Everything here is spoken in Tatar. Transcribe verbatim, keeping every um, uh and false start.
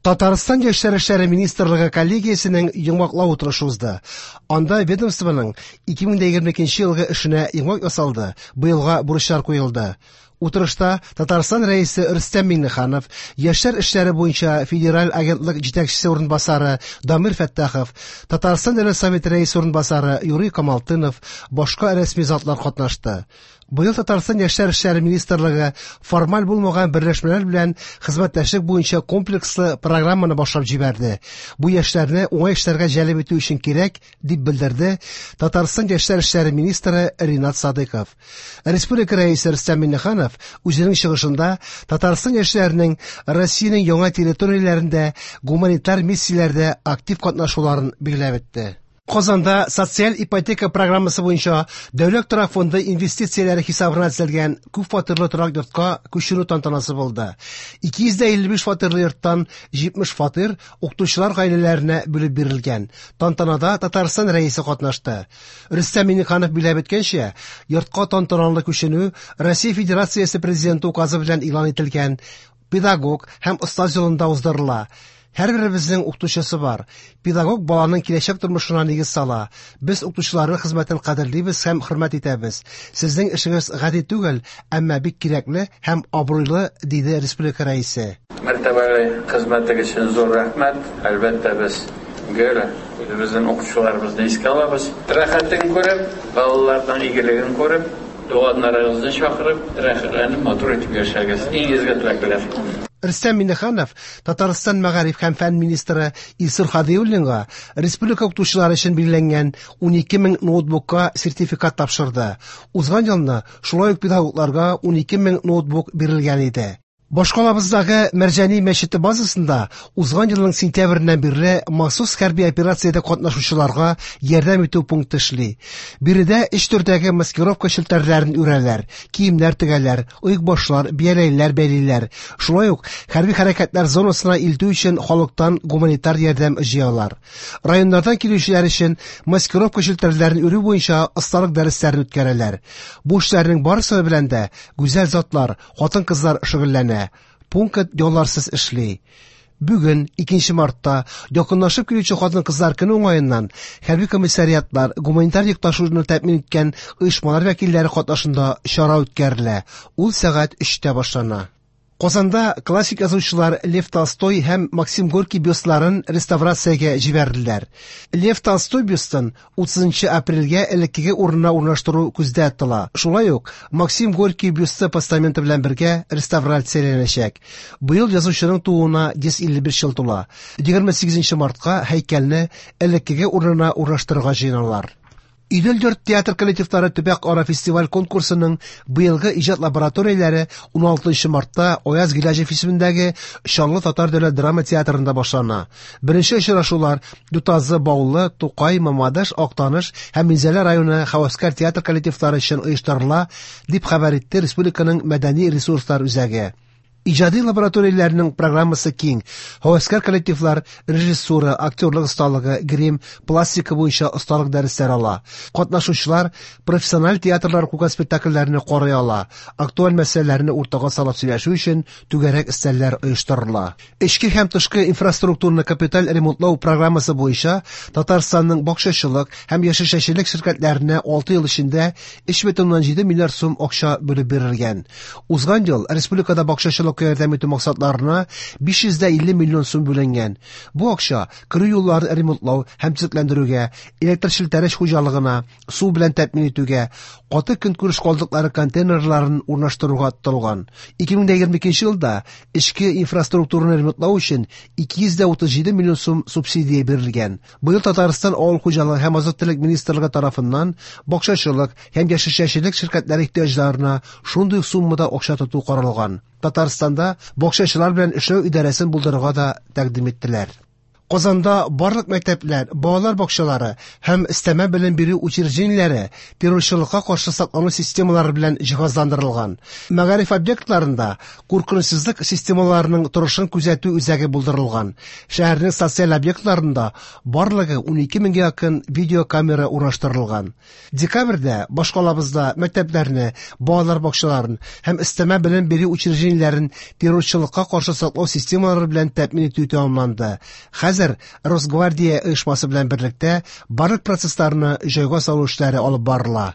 Татарстан Яшьләр эшләре министрлыгы коллегиясенең йомгаклау утырышы узды. Анда ведомствоның ике мең егерме икенче елгы эшенә йомгак ясалды, быелга бурычлар куелды. Утырышта Татарстан рәисе Рөстәм Миңнеханов, Яшьләр эшләре буенча федераль агентлык җитәкчесе урынбасары Дамир Фәттахов, Татарстан Дәүләт Советы рәисе урынбасары Юрий Камалтынов, башка рәсми затлар катнашты. Быел Татарстан Яшьләр эшләре министрлыгы формаль булмаган берләшмәләр белән хезмәттәшлек буенча комплекслы программаны башлап җибәрде. Бу яшьләрне уңай эшләргә җәлеп итү өчен кирәк, дип белдерде Татарстан Яшьләр эшләре министры Ринат Садыков. Республика рәисе Рөстәм Миңнеханов үзенең чыгышында Татарстан яшьләренең Россиянең яңа территорияләрендә гуманитар миссияләрдә актив катнашуларын билгеләп үтте. Казанда социаль ипотека программасы буенча Дәүләт торак фонды инвестицияләре хисабына төзелгән күп фатирлы торак йортка күчерү тантанасы булды. ике йөз илле биш фатирлы йорттан җитмеш фатир укытучылар гаиләләренә бүлеп бирелгән. Тантанада Татарстан рәисе катнашты. Рөстәм Миңнеханов билгеләп әйткәнчә, йортка тантаналы күченү Россия Федерациясе президенты указы белән игълан ителгән педагог һәм остаз юлында уздырыла. Һәрберебезнең укытучысы бар. Педагог баланың киләчәк тормышына нигез сала. Без укытучыларның хезмәтен кадерлибез һәм хөрмәт итәбез. Сезнең эшегез гади түгел, әмма бик кирәкле һәм абруйлы, диде республика рәисе. Мәртәбәле хезмәтегез өчен зур рәхмәт. Әлбәттә без гел безнең укытучыларыбызны искә алабыз. Рәхәтен күреп, балаларның игелеген күреп, туганнарыгызны чакырып, рәхәтләнеп матур итеп яшәгез. Иңгезгә теләкләр. Рөстәм Миңнеханов Татарстан мәгариф һәм фән министры Илсур Хәдиуллинга республика укытучылары өчен билгеләнгән унике мең ноутбукка сертификат тапшырды. Узган елны шулай ук педагогларга унике мең ноутбук бирелгән иде. Башкалабыздагы Мәрҗани мәчете базасында узган елның сентябреннән бирле махсус хәрби операциядә катнашучыларга ярдәм итү пункты эшли. Биредә өч төрдәге маскировка челтәрләрен үрәләр, киемнәр тегәләр, ыек башлар, бияләйләр бәйлиләр. Шулай ук хәрби хәрәкәтләр зонасына илтү өчен халыктан гуманитар ярдәм җыялар. Районнардан килүчеләр өчен маскировка челтәрләрен үрү буенча осталык дәресләрен үткәрәләр. Бу эшләрнең барысы белән дә гүзәл затлар, хатын-кызлар шөгыльләнә. Пункт ялларсыз эшли. Бүген икенче мартта якынлашып килүче хатын-кызлар көне уңаеннан хәрби комиссариатлар, гуманитар йөкташуны тәэмин иткән оешмалар вәкилләре катнашында чара үткәрелә. Ул сәгать өчтә башлана. Казанда классик язучылар Лев Толстой һәм Максим Горький бюстларын реставрациягә җибәрделәр. Лев Толстой бюстын утызынчы апрельгә элеккеге урынына урнаштыру күздә тотыла. Шулай ук Максим Горький бюсты постаменты белән бергә реставрацияләнәчәк. Быел язучының тууына йөз илле биш ел тула. егерме сигезенче мартка һәйкәлне элеккеге урынына урнаштырырга җыеналар. Идел-йорт театр коллективлары төбәк ара фестиваль конкурсының быелгы иҗат лабораторияләре ун алтынчы мартта Аяз Гиләҗев исемендәге Чаллы татар дәүләт драма театрында башлана. Беренче очрашулар Дутазы, Баулы, Тукай, Мамадыш, Актаныш һәм Минзәлә районы Хаваскар театр коллективлары өчен оештырыла, дип хәбәр итте республиканың мәдәни ресурслар үзәге. Иҗади лабораторияләрнең программасы киң. Хаваскар коллективлар режиссура, актерлык осталыгы, грим, пластика буенча осталык дәресләре ала. Катнашучылар профессиональ театрлар куган спектакльләрне карый ала. Актуаль мәсьәләләрне уртага салып сөйләшү өчен түгәрәк өстәлләр оештырыла. Эчке һәм тышкы инфраструктураны капиталь ремонтлау программасы буенча Татарстанның бакчачылык һәм яшелчәчелек ширкәтләренә алты ел эчендә өч бөтен уннан җиде миллиард сум акча бүлеп бирелгән. Узган ел республикада бакчачылык ярдәм итү максатларына биш йөз илле миллион сум бүленгән. Бу акча кыру юлларын ремонтлау һәм төзекләндерүгә, электр челтәреш хуҗалыгына, су белән тәэмин итүгә, каты көнкүреш калдыклары контейнерларын урнаштыруга тотылган. ике мең егерме икенче елда эчке инфраструктураны ремонтлау өчен ике йөз утыз җиде миллион сум субсидия бирелгән. Быел Татарстан авыл хуҗалыгы һәм азык-төлек министрлыгы тарафыннан бакчачылык һәм яшелчәчелек ширкәтләре ихтыяҗларына шундый суммада акча тоту каралган. Татарстанда бакчачылар белән эшләү идарәсен булдырырга да тәкъдим иттеләр. Казанда барлык мәктәпләр, балалар бакчалары һәм өстәмә белем бирү учреждениеләре террорчылыкка каршы саклану системалары белән җиһазландырылган. Мәгариф объектларында куркынычсызлык системаларының торышын күзәтү үзәге булдырылган. Шәһәрнең социаль объектларында барлыгы унике меңгә якын видеокамера урнаштырылган. Декабрьдә башкалабызда мәктәпләрне, балалар бакчаларын һәм өстәмә белем бирү учреждениеләрен террорчылыкка каршы саклау системалары белән тәэмин итү тәмамланды. Хәзер Росгвардия оешмасы белән берлектә барлык процессларны җайга салу эшләре алып барыла.